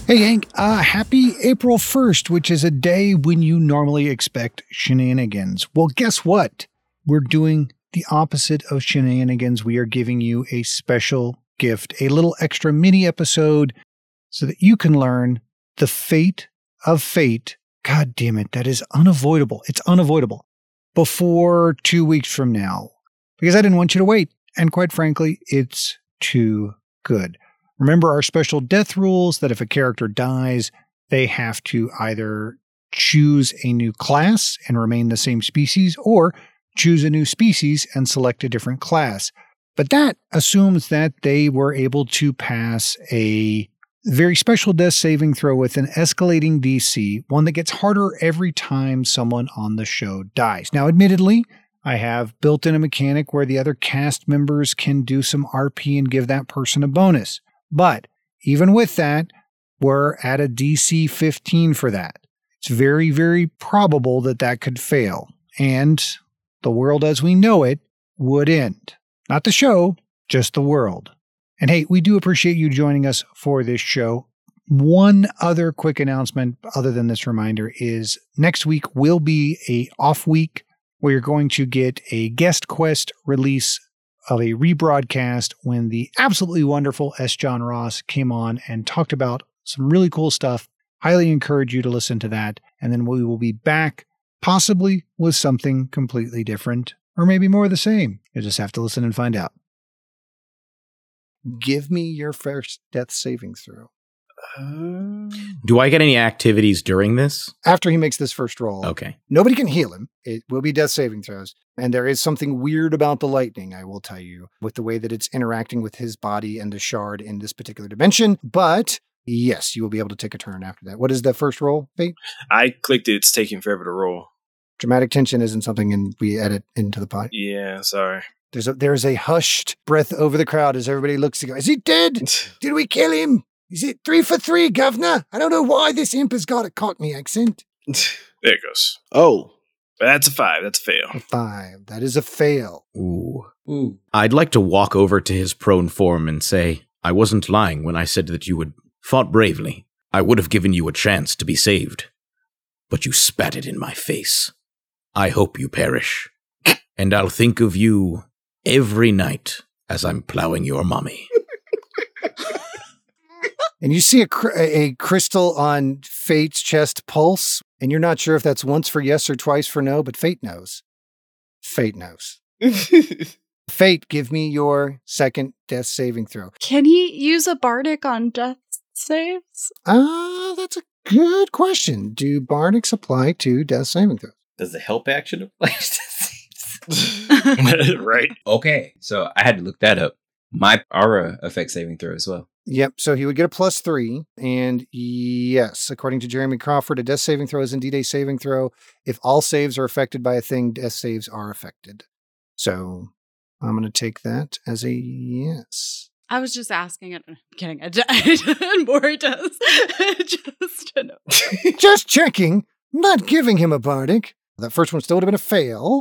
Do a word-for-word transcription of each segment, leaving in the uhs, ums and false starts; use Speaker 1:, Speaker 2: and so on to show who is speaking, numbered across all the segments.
Speaker 1: Hey, Hank, uh, happy April first, which is a day when you normally expect shenanigans. Well, guess what? We're doing the opposite of shenanigans. We are giving you a special gift, a little extra mini episode so that you can learn the fate of fate. God damn it, that is unavoidable. It's unavoidable. Before two weeks from now, because I didn't want you to wait. And quite frankly, it's too good. Remember our special death rules that if a character dies, they have to either choose a new class and remain the same species or choose a new species and select a different class. But that assumes that they were able to pass a very special death saving throw with an escalating D C, one that gets harder every time someone on the show dies. Now, admittedly, I have built in a mechanic where the other cast members can do some R P and give that person a bonus. But even with that, we're at a D C fifteen for that. It's very, very probable that that could fail. And the world as we know it would end. Not the show, just the world. And hey, we do appreciate you joining us for this show. One other quick announcement other than this reminder is next week will be a off week where you're going to get a guest quest release of a rebroadcast when the absolutely wonderful S. John Ross came on and talked about some really cool stuff. Highly encourage you to listen to that. And then we will be back possibly with something completely different or maybe more of the same. You'll just have to listen and find out. Give me your first death saving throw.
Speaker 2: Uh, Do I get any activities during this?
Speaker 1: After he makes this first roll.
Speaker 2: Okay.
Speaker 1: Nobody can heal him. It will be death saving throws. And there is something weird about the lightning, I will tell you, with the way that it's interacting with his body and the shard in this particular dimension. But yes, you will be able to take a turn after that. What is the first roll, Fate?
Speaker 3: I clicked it. It's taking forever to roll.
Speaker 1: Dramatic tension isn't something in, we edit into the pod.
Speaker 3: Yeah, sorry.
Speaker 1: There's a, there's a hushed breath over the crowd as everybody looks to go, is he dead? Did we kill him? Is it three for three, governor? I don't know why this imp has got a Cockney accent.
Speaker 3: There it goes.
Speaker 4: Oh.
Speaker 3: That's a five. That's a fail.
Speaker 1: A five. That is a fail.
Speaker 2: Ooh.
Speaker 4: Ooh.
Speaker 2: I'd like to walk over to his prone form and say, I wasn't lying when I said that you had fought bravely. I would have given you a chance to be saved. But you spat it in my face. I hope you perish. And I'll think of you every night as I'm plowing your mommy.
Speaker 1: And you see a, cr- a crystal on Fate's chest pulse, and you're not sure if that's once for yes or twice for no, but Fate knows. Fate knows. Fate, give me your second death saving throw.
Speaker 5: Can he use a bardic on death saves?
Speaker 1: Ah, uh, that's a good question. Do bardics apply to death saving throws?
Speaker 4: Does the help action apply to saves?
Speaker 3: Right.
Speaker 4: Okay, so I had to look that up. My aura affects saving throw as well.
Speaker 1: Yep, so he would get a plus three, and yes, according to Jeremy Crawford, a death saving throw is indeed a saving throw. If all saves are affected by a thing, death saves are affected. So I'm going to take that as a yes.
Speaker 5: I was just asking it. I'm kidding. I d- more does. Just to know.
Speaker 1: Just checking. I'm not giving him a bardic. That first one still would have been a fail.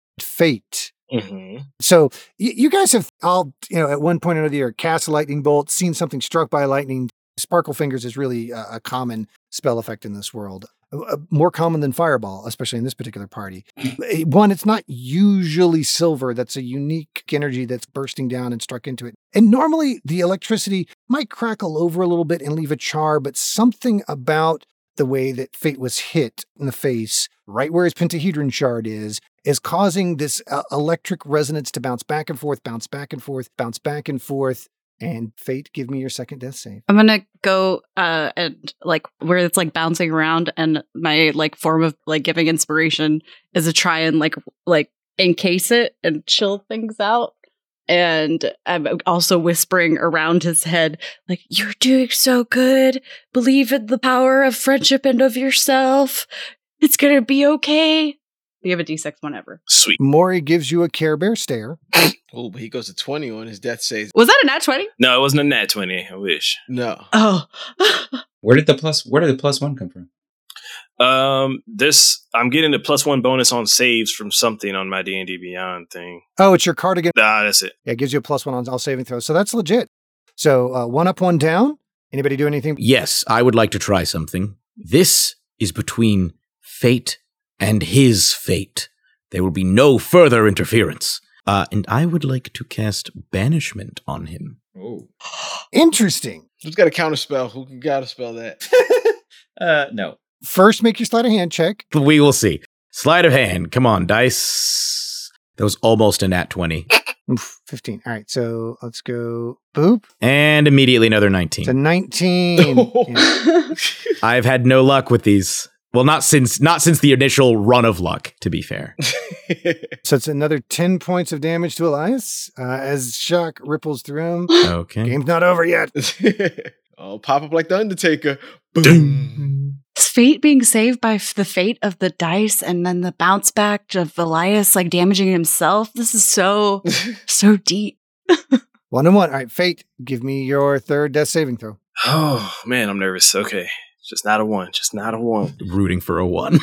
Speaker 1: Fate.
Speaker 3: Mm-hmm.
Speaker 1: So y- you guys have all, you know, at one point or another, cast a lightning bolt, seen something struck by lightning. Sparkle Fingers is really a, a common spell effect in this world. Uh, more common than Fireball, especially in this particular party. One, it's not usually silver. That's a unique energy that's bursting down and struck into it. And normally the electricity might crackle over a little bit and leave a char, but something about the way that Fate was hit in the face, right where his pentahedron shard is, is causing this uh, electric resonance to bounce back and forth, bounce back and forth, bounce back and forth. And Fate, give me your second death save.
Speaker 5: I'm gonna go uh and like where it's like bouncing around, and my like form of like giving inspiration is to try and like like encase it and chill things out. And I'm also whispering around his head, like, you're doing so good. Believe in the power of friendship and of yourself. It's gonna be okay. We have a D six whenever.
Speaker 3: Sweet.
Speaker 1: Maury gives you a Care Bear stare.
Speaker 6: Oh, but he goes to twenty on his death save.
Speaker 5: Was that a nat twenty?
Speaker 3: No, it wasn't a nat twenty. I wish.
Speaker 6: No.
Speaker 5: Oh.
Speaker 4: Where did the plus where did the plus one come from?
Speaker 3: Um, this I'm getting the plus one bonus on saves from something on my D and D Beyond thing.
Speaker 1: Oh, it's your cardigan.
Speaker 3: Ah, that's it.
Speaker 1: Yeah, it gives you a plus one on all saving throws. So that's legit. So uh, one up, one down. Anybody do anything?
Speaker 2: Yes, I would like to try something. This is between fate and his fate. There will be no further interference. Uh, and I would like to cast Banishment on him.
Speaker 4: Oh.
Speaker 1: Interesting.
Speaker 6: Who's got a counterspell? Who can counterspell that?
Speaker 4: uh, no.
Speaker 1: First, make your sleight of hand check.
Speaker 2: We will see. Sleight of hand. Come on, dice. That was almost a nat twenty.
Speaker 1: Oof, fifteen. All right, so let's go boop.
Speaker 2: And immediately another nineteen.
Speaker 1: It's a nineteen. Yeah.
Speaker 2: I've had no luck with these. Well, not since not since the initial run of luck, to be fair.
Speaker 1: So it's another ten points of damage to Elias uh, as shock ripples through him.
Speaker 2: Okay.
Speaker 1: Game's not over yet.
Speaker 6: Oh, pop up like the Undertaker. Boom.
Speaker 5: Is fate being saved by f- the fate of the dice and then the bounce back of Elias like damaging himself? This is so, so deep.
Speaker 1: One and one. All right, Fate, give me your third death saving throw.
Speaker 3: Oh, man, I'm nervous. Okay. Just not a one. Just not a one.
Speaker 2: Rooting for a one.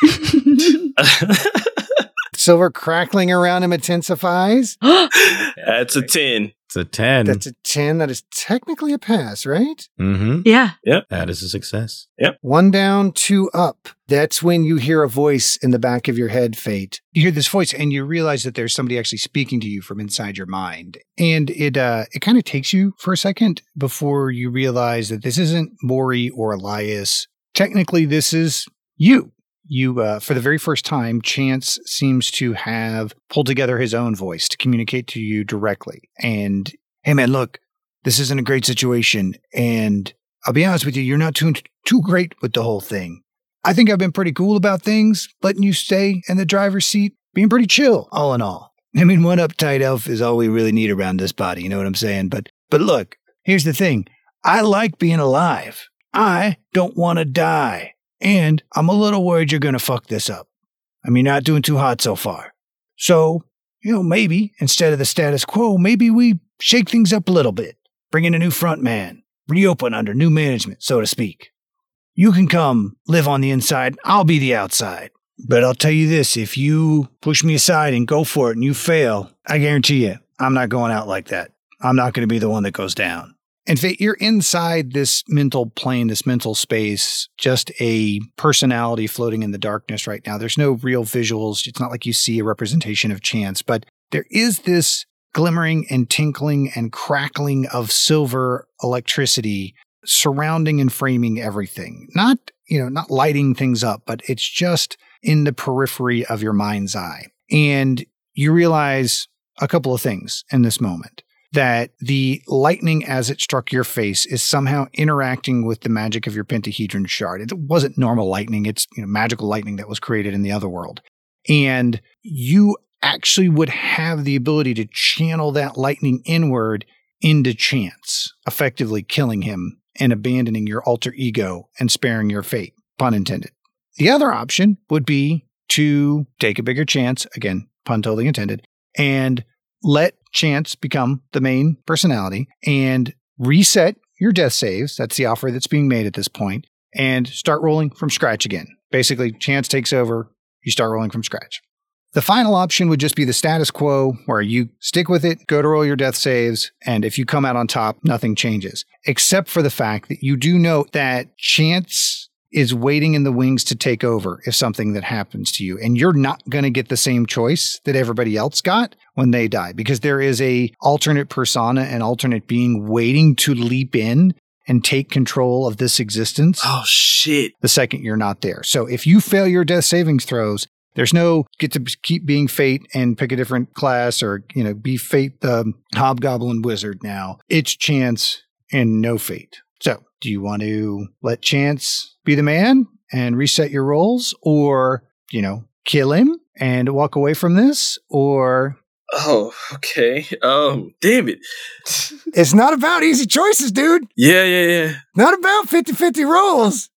Speaker 1: Silver crackling around him intensifies.
Speaker 3: That's a ten.
Speaker 2: It's a ten.
Speaker 1: That's a ten. That is technically a pass, right?
Speaker 2: Mm-hmm.
Speaker 5: Yeah.
Speaker 2: That is a success.
Speaker 1: One down, two up. That's when you hear a voice in the back of your head, Fate. You hear this voice and you realize that there's somebody actually speaking to you from inside your mind. And it uh, it kind of takes you for a second before you realize that this isn't Maury or Elias. Technically, this is you. You, uh, for the very first time, Chance seems to have pulled together his own voice to communicate to you directly. And, hey man, look, this isn't a great situation. And I'll be honest with you, you're not too, too great with the whole thing. I think I've been pretty cool about things, letting you stay in the driver's seat, being pretty chill, all in all. I mean, one uptight elf is all we really need around this body, you know what I'm saying? But, but look, here's the thing. I like being alive. I don't want to die. And I'm a little worried you're going to fuck this up. I mean, not doing too hot so far. So, you know, maybe instead of the status quo, maybe we shake things up a little bit. Bring in a new front man. Reopen under new management, so to speak. You can come live on the inside. I'll be the outside. But I'll tell you this, if you push me aside and go for it and you fail, I guarantee you, I'm not going out like that. I'm not going to be the one that goes down. In fact, you're inside this mental plane, this mental space, just a personality floating in the darkness right now. There's no real visuals. It's not like you see a representation of Chance, but there is this glimmering and tinkling and crackling of silver electricity surrounding and framing everything. Not, you know, not lighting things up, but it's just in the periphery of your mind's eye. And you realize a couple of things in this moment. That the lightning as it struck your face is somehow interacting with the magic of your pentahedron shard. It wasn't normal lightning. It's, you know, magical lightning that was created in the other world. And you actually would have the ability to channel that lightning inward into Chance, effectively killing him and abandoning your alter ego and sparing your fate, pun intended. The other option would be to take a bigger chance, again, pun totally intended, and let Chance become the main personality and reset your death saves. That's the offer that's being made at this point, and start rolling from scratch again. Basically, Chance takes over. You start rolling from scratch. The final option would just be the status quo where you stick with it, go to roll your death saves, and if you come out on top, nothing changes. Except for the fact that you do know that Chance is waiting in the wings to take over if something that happens to you. And you're not going to get the same choice that everybody else got when they die, because there is a alternate persona and alternate being waiting to leap in and take control of this existence.
Speaker 3: Oh, shit.
Speaker 1: The second you're not there. So if you fail your death savings throws, there's no get to keep being Fate and pick a different class or, you know, be Fate the Hobgoblin Wizard now. It's Chance and no Fate. So do you want to let Chance be the man and reset your rolls, or, you know, kill him and walk away from this, or...
Speaker 3: Oh, okay. Um, damn it.
Speaker 1: It's not about easy choices, dude.
Speaker 3: Yeah, yeah, yeah.
Speaker 1: Not about fifty-fifty rolls.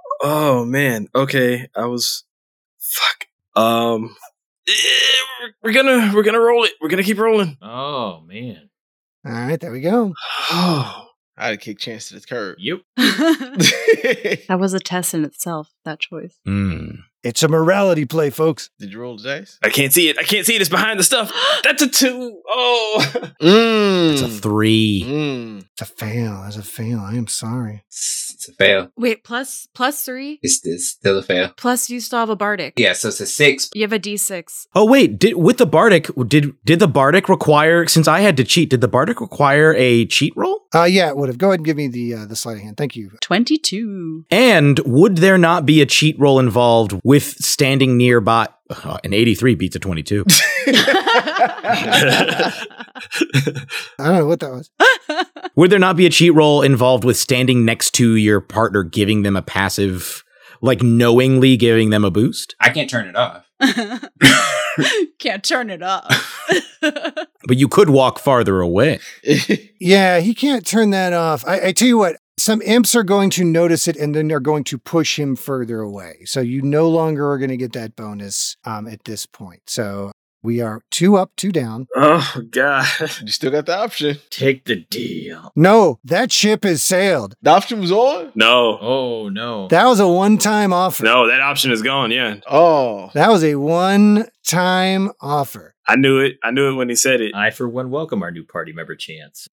Speaker 3: Oh, man. Okay. I was... Fuck. Um... eh, We're gonna, we're gonna roll it. We're gonna keep rolling.
Speaker 4: Oh, man.
Speaker 1: All right, there we go.
Speaker 3: Oh.
Speaker 6: I'd have kicked Chance to the curb.
Speaker 4: Yep.
Speaker 5: That was a test in itself, that choice.
Speaker 2: Mm.
Speaker 1: It's a morality play, folks.
Speaker 6: Did you roll the dice?
Speaker 3: I can't see it. I can't see it. It's behind the stuff. That's a two. Oh.
Speaker 6: Mmm.
Speaker 2: It's a three.
Speaker 6: Mmm.
Speaker 1: It's a fail. It's a fail. I am sorry.
Speaker 4: It's a fail.
Speaker 5: Wait, plus plus three?
Speaker 4: It's, it's still a fail.
Speaker 5: Plus you still have a bardic.
Speaker 4: Yeah, so it's a six.
Speaker 5: You have a D six.
Speaker 2: Oh wait, did with the bardic did did the bardic require, since I had to cheat, did the bardic require a cheat roll?
Speaker 1: Uh, yeah, it would have. Go ahead and give me the uh, the sleight of hand. Thank you.
Speaker 5: twenty-two.
Speaker 2: And would there not be a cheat roll involved with standing nearby? Uh, an eighty-three beats a twenty-two.
Speaker 1: I don't know what that was.
Speaker 2: Would there not be a cheat roll involved with standing next to your partner, giving them a passive, like knowingly giving them a boost?
Speaker 4: I can't turn it off.
Speaker 5: Can't turn it off.
Speaker 2: But you could walk farther away.
Speaker 1: Yeah, he can't turn that off. I, I tell you what, some imps are going to notice it and then they're going to push him further away. So you no longer are going to get that bonus um, at this point. So we are two up, two down.
Speaker 3: Oh, God.
Speaker 6: You still got the option.
Speaker 3: Take the deal.
Speaker 1: No, that ship has sailed.
Speaker 6: The option was on?
Speaker 3: No.
Speaker 7: Oh, no.
Speaker 1: That was a one-time offer.
Speaker 3: No, that option is gone. Yeah.
Speaker 6: Oh.
Speaker 1: That was a one-time offer.
Speaker 3: I knew it. I knew it when he said it.
Speaker 7: I, for one, welcome our new party member, Chance.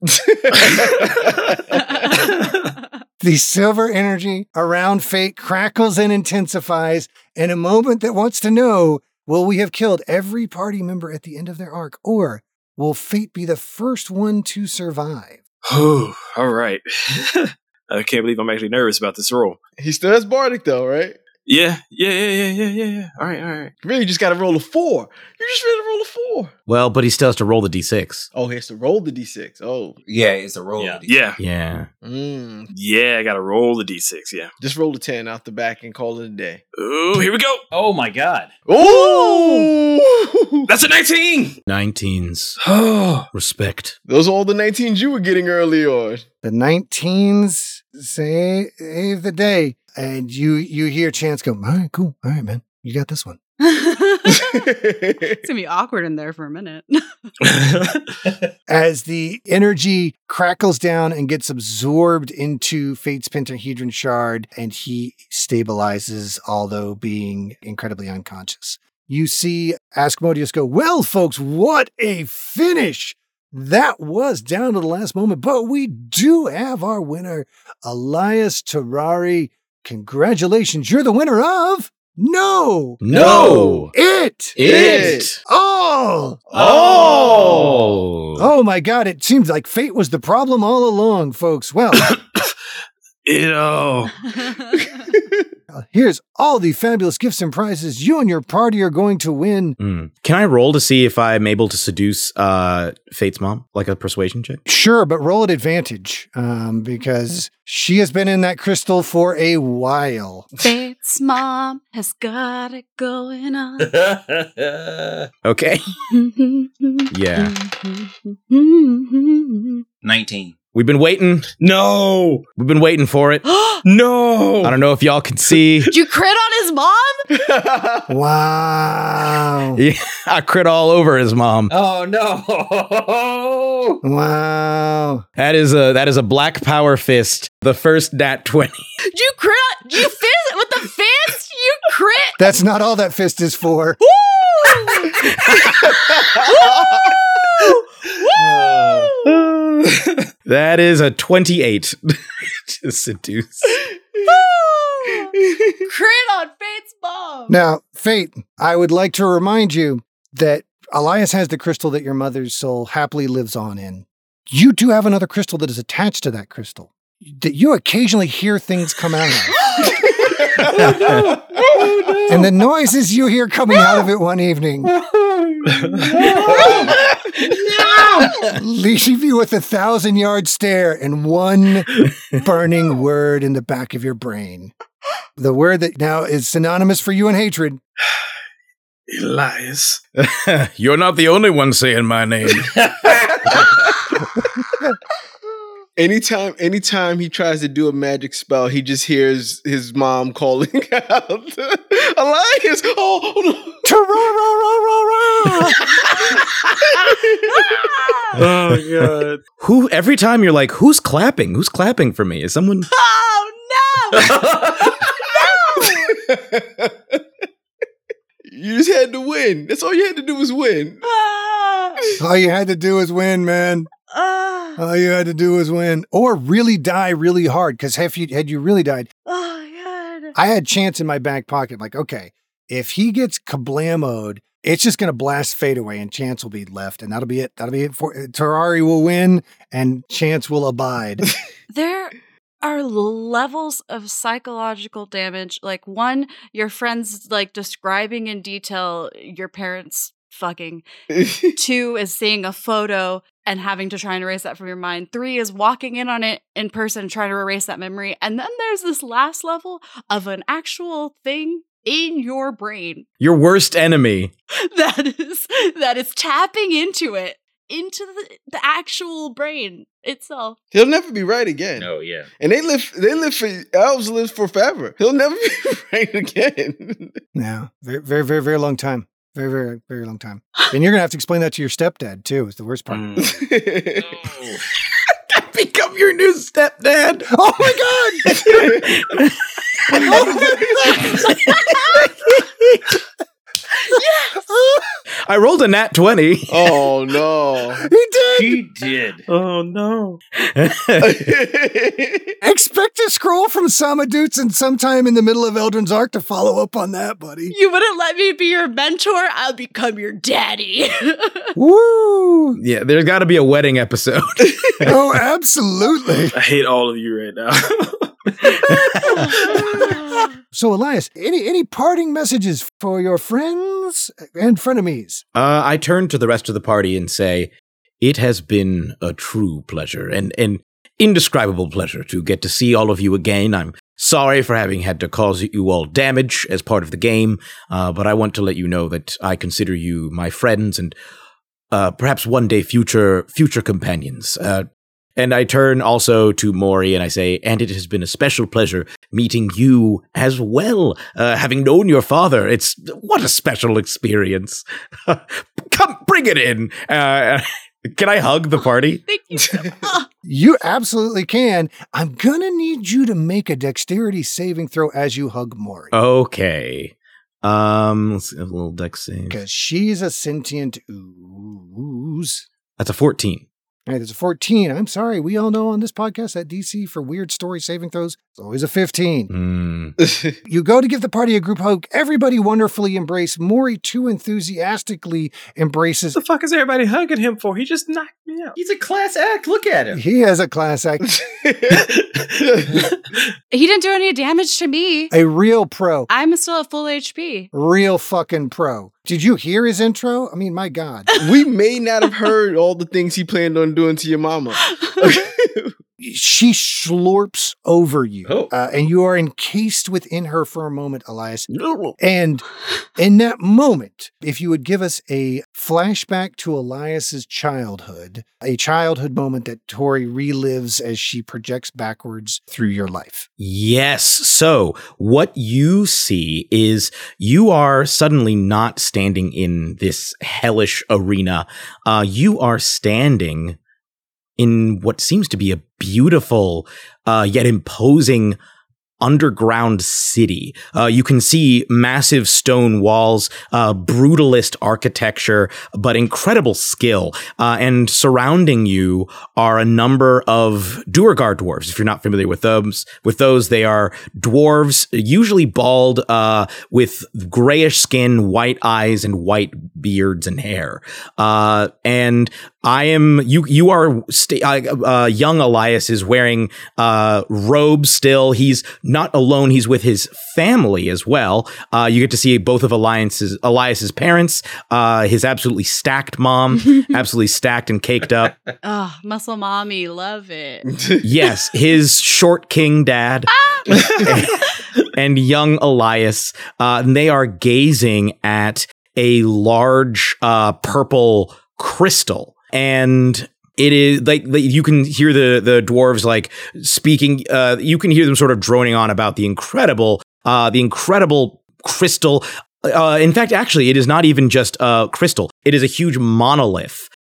Speaker 1: The silver energy around Fate crackles and intensifies in a moment that wants to know, will we have killed every party member at the end of their arc, or will Fate be the first one to survive?
Speaker 3: All right. I can't believe I'm actually nervous about this roll.
Speaker 6: He still has Bardic, though, right?
Speaker 3: Yeah, yeah, yeah, yeah, yeah, yeah, yeah. All right, all right.
Speaker 6: Really, you just got to roll a four. You just ready to roll a four.
Speaker 2: Well, but he still has to roll the d six.
Speaker 6: Oh, he has to roll the d six. Oh.
Speaker 4: Yeah, it's a roll.
Speaker 7: Yeah.
Speaker 3: Yeah,
Speaker 2: Yeah.
Speaker 6: Mm.
Speaker 3: yeah. I gotta roll the d six. Yeah.
Speaker 6: Just roll the ten out the back and call it a day.
Speaker 3: Ooh, here we go.
Speaker 7: Oh, my God.
Speaker 6: Oh!
Speaker 3: That's a nineteen.
Speaker 2: nineteens.
Speaker 3: Oh,
Speaker 2: Respect.
Speaker 6: Those are all the nineteens you were getting early on.
Speaker 1: The nineteens say, save the day. And you you hear Chance go, all right, cool. All right, man. You got this one.
Speaker 5: It's gonna be awkward in there for a minute.
Speaker 1: As the energy crackles down and gets absorbed into Fate's pentahedron shard, and he stabilizes, although being incredibly unconscious. You see Asmodeus go, well, folks, what a finish! That was down to the last moment, but we do have our winner, Elias Terrari. Congratulations, you're the winner of No!
Speaker 2: No!
Speaker 1: It!
Speaker 2: It!
Speaker 1: All!
Speaker 2: Oh!
Speaker 1: Oh my God, it seems like fate was the problem all along, folks. Well,
Speaker 3: you know.
Speaker 1: here's all the fabulous gifts and prizes you and your party are going to win.
Speaker 2: Mm. Can I roll to see if I'm able to seduce uh, Fate's mom? Like a persuasion check?
Speaker 1: Sure, but roll at advantage um, because she has been in that crystal for a while.
Speaker 5: Fate's mom has got it going on.
Speaker 2: Okay. Yeah.
Speaker 4: nineteen.
Speaker 2: We've been waiting.
Speaker 3: No.
Speaker 2: We've been waiting for it.
Speaker 3: No.
Speaker 2: I don't know if y'all can see.
Speaker 5: Did you crit on his mom?
Speaker 1: Wow.
Speaker 2: Yeah, I crit all over his mom.
Speaker 4: Oh, no.
Speaker 1: Wow.
Speaker 2: That is a that is a black power fist. The first nat twenty.
Speaker 5: Did you crit? Did you fist with the fist? You crit?
Speaker 1: That's not all that fist is for.
Speaker 5: Woo! Woo!
Speaker 2: That is a twenty-eight to seduce.
Speaker 5: Crit on Fate's mom.
Speaker 1: Now, Fate, I would like to remind you that Elias has the crystal that your mother's soul happily lives on in. You do have another crystal that is attached to that crystal that you occasionally hear things come out of.
Speaker 6: Oh, no. Oh, no.
Speaker 1: And the noises you hear coming out of it one evening leave you with a thousand yard stare and one burning word in the back of your brain. The word that now is synonymous for you and hatred.
Speaker 3: Elias.
Speaker 2: You're not the only one saying my name.
Speaker 6: Anytime, anytime he tries to do a magic spell, he just hears his mom calling out, "Elias! Oh, oh no!"
Speaker 3: Oh God!
Speaker 2: Who? Every time you're like, who's clapping? Who's clapping for me? Is someone?
Speaker 5: Oh no! No!
Speaker 6: You just had to win. That's all you had to do was win.
Speaker 5: Ah,
Speaker 1: All you had to do was win, man.
Speaker 5: ah,
Speaker 1: All you had to do was win. Or really die really hard. Because had you, had you really died,
Speaker 5: oh, God.
Speaker 1: I had Chance in my back pocket. Like, okay, if he gets kablamoed, it's just going to blast fade away and Chance will be left. And that'll be it. That'll be it. For Terari will win and Chance will abide.
Speaker 5: There are levels of psychological damage. Like, one, your friends like describing in detail your parents fucking. Two is seeing a photo and having to try and erase that from your mind. Three is walking in on it in person, trying to erase that memory. And then there's this last level of an actual thing in your brain
Speaker 2: Your worst enemy.
Speaker 5: that is that is tapping into it, into the, the actual brain itself.
Speaker 6: He'll never be right again.
Speaker 7: Oh yeah.
Speaker 6: And they live. They live for elves. Live for forever. He'll never be right again.
Speaker 1: Yeah. Very, very, very, very long time. Very, very, very long time. And you're going to have to explain that to your stepdad, too, is the worst part.
Speaker 3: Mm.
Speaker 2: I become your new stepdad.
Speaker 1: Oh, my God!
Speaker 2: I rolled a nat twenty.
Speaker 6: Oh no!
Speaker 1: He did!
Speaker 7: He did.
Speaker 3: Oh no!
Speaker 1: Expect a scroll from Samadutsun sometime in the middle of Eldrin's Arc to follow up on that, buddy.
Speaker 5: You wouldn't let me be your mentor? I'll become your daddy.
Speaker 1: Woo!
Speaker 2: Yeah, there's got to be a wedding episode.
Speaker 1: Oh, absolutely.
Speaker 3: I hate all of you right now.
Speaker 1: So, Elias, any any parting messages for your friends and frenemies?
Speaker 2: Uh, I turn to the rest of the party and say, it has been a true pleasure and an indescribable pleasure to get to see all of you again. I'm sorry for having had to cause you all damage as part of the game, uh, but I want to let you know that I consider you my friends and uh, perhaps one day future future companions. Uh, and I turn also to Mori and I say, and it has been a special pleasure meeting you as well, uh, having known your father. It's what a special experience. Come, bring it in. Uh, can I hug the party?
Speaker 5: Thank you so much.
Speaker 1: You absolutely can. I'm going to need you to make a dexterity saving throw as you hug Mori.
Speaker 2: Okay. Um, let's see, a little dex save.
Speaker 1: Because she's a sentient ooze.
Speaker 2: That's a fourteen.
Speaker 1: All right, there's a fourteen. I'm sorry. We all know on this podcast that D C for weird story saving throws is always a fifteen.
Speaker 2: Mm.
Speaker 1: You go to give the party a group hug. Everybody wonderfully embrace. Mori too enthusiastically embraces.
Speaker 3: What the fuck is everybody hugging him for? He just knocked me out.
Speaker 7: He's a class act. Look at him.
Speaker 1: He has a class act.
Speaker 5: He didn't do any damage to me.
Speaker 1: A real pro.
Speaker 5: I'm still at full H P.
Speaker 1: Real fucking pro. Did you hear his intro? I mean, my God.
Speaker 6: We may not have heard all the things he planned on doing to your mama.
Speaker 1: She slurps over you,
Speaker 7: Oh.
Speaker 1: uh, and you are encased within her for a moment, Elias. And in that moment, if you would give us a flashback to Elias's childhood, a childhood moment that Tori relives as she projects backwards through your life.
Speaker 2: Yes. So what you see is you are suddenly not standing in this hellish arena. Uh, you are standing in what seems to be a beautiful, uh, yet imposing underground city. Uh, you can see massive stone walls, uh, brutalist architecture, but incredible skill. Uh, and surrounding you are a number of Duergar dwarves. If you're not familiar with those, with those, they are dwarves, usually bald, uh, with grayish skin, white eyes, and white beards and hair. Uh, and I am, you, you are, st- uh, uh, young Elias is wearing, uh, robes still. He's not alone. He's with his family as well. Uh, you get to see both of Elias's, Elias's parents, uh, his absolutely stacked mom, absolutely stacked and caked up.
Speaker 5: Oh, muscle mommy, love it.
Speaker 2: Yes, his short king dad and young Elias. Uh, and they are gazing at a large, uh, purple crystal. And it is like, like you can hear the the dwarves like speaking. Uh, you can hear them sort of droning on about the incredible, uh, the incredible crystal. Uh, in fact, actually, it is not even just uh, crystal. It is a huge monolith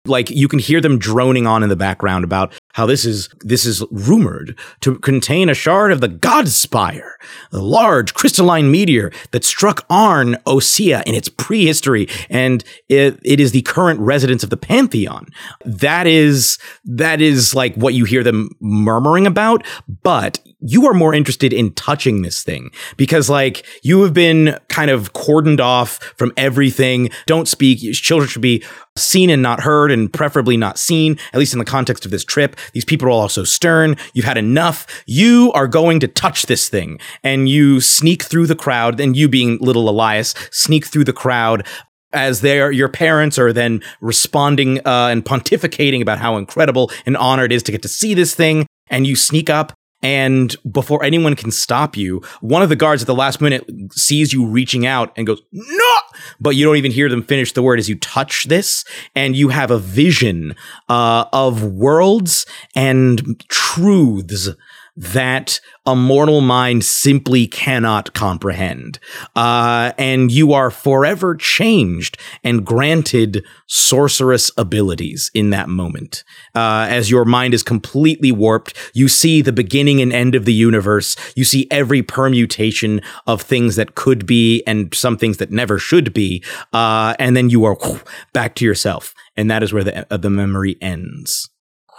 Speaker 2: like you can hear them droning on in the background about how this is this is rumored to contain a shard of the God Spire, a large crystalline meteor that struck Arn Osea in its prehistory, and it, it is the current residence of the Pantheon. That is that is like what you hear them murmuring about, but you are more interested in touching this thing because like you have been kind of cordoned off from everything. Don't speak. Children should be seen and not heard, and preferably not seen, at least in the context of this trip. These people are also stern. You've had enough. You are going to touch this thing, and you sneak through the crowd, and you being little Elias, sneak through the crowd as their your parents are then responding uh, and pontificating about how incredible and honored it is to get to see this thing, and you sneak up. And before anyone can stop you, one of the guards at the last minute sees you reaching out and goes, "No!" But you don't even hear them finish the word as you touch this, and you have a vision uh, of worlds and truths that a mortal mind simply cannot comprehend. Uh, and you are forever changed and granted sorceress abilities in that moment. Uh, as your mind is completely warped, you see the beginning and end of the universe. You see every permutation of things that could be and some things that never should be. Uh, and then you are whoosh, back to yourself. And that is where the, uh, the memory ends.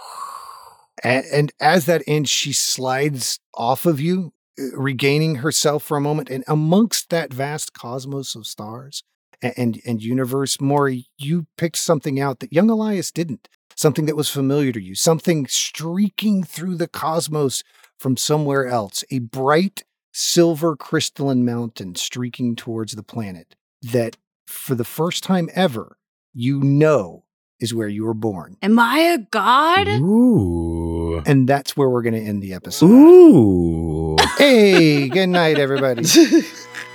Speaker 1: And, and as that ends, she slides off of you, regaining herself for a moment. And amongst that vast cosmos of stars and, and, and universe, Maury, you picked something out that young Elias didn't. Something that was familiar to you. Something streaking through the cosmos from somewhere else. A bright silver crystalline mountain streaking towards the planet that, for the first time ever, you know is where you were born.
Speaker 5: Am I a god?
Speaker 2: Ooh.
Speaker 1: And that's where we're going to end the episode.
Speaker 2: Ooh.
Speaker 1: Hey, good night, everybody.